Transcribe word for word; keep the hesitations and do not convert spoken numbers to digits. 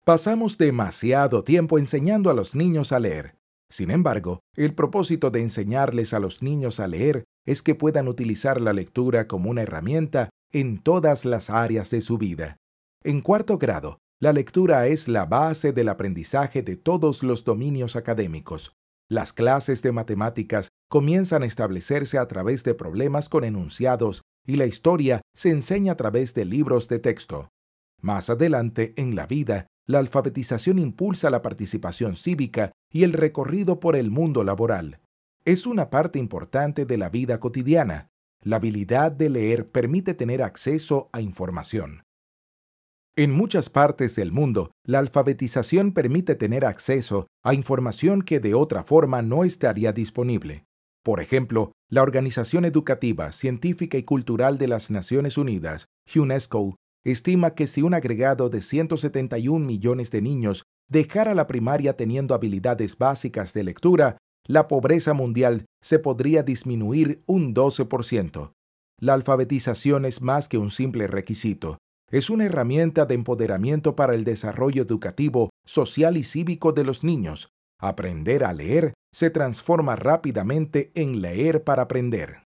Pasamos demasiado tiempo enseñando a los niños a leer. Sin embargo, el propósito de enseñarles a los niños a leer es que puedan utilizar la lectura como una herramienta en todas las áreas de su vida. En cuarto grado, la lectura es la base del aprendizaje de todos los dominios académicos. Las clases de matemáticas comienzan a establecerse a través de problemas con enunciados y la historia se enseña a través de libros de texto. Más adelante, en la vida, la alfabetización impulsa la participación cívica y el recorrido por el mundo laboral. Es una parte importante de la vida cotidiana. La habilidad de leer permite tener acceso a información. En muchas partes del mundo, la alfabetización permite tener acceso a información que de otra forma no estaría disponible. Por ejemplo, la Organización Educativa, Científica y Cultural de las Naciones Unidas, UNESCO, estima que si un agregado de ciento setenta y un millones de niños dejara la primaria teniendo habilidades básicas de lectura, la pobreza mundial se podría disminuir un doce por ciento. La alfabetización es más que un simple requisito. Es una herramienta de empoderamiento para el desarrollo educativo, social y cívico de los niños. Aprender a leer se transforma rápidamente en leer para aprender.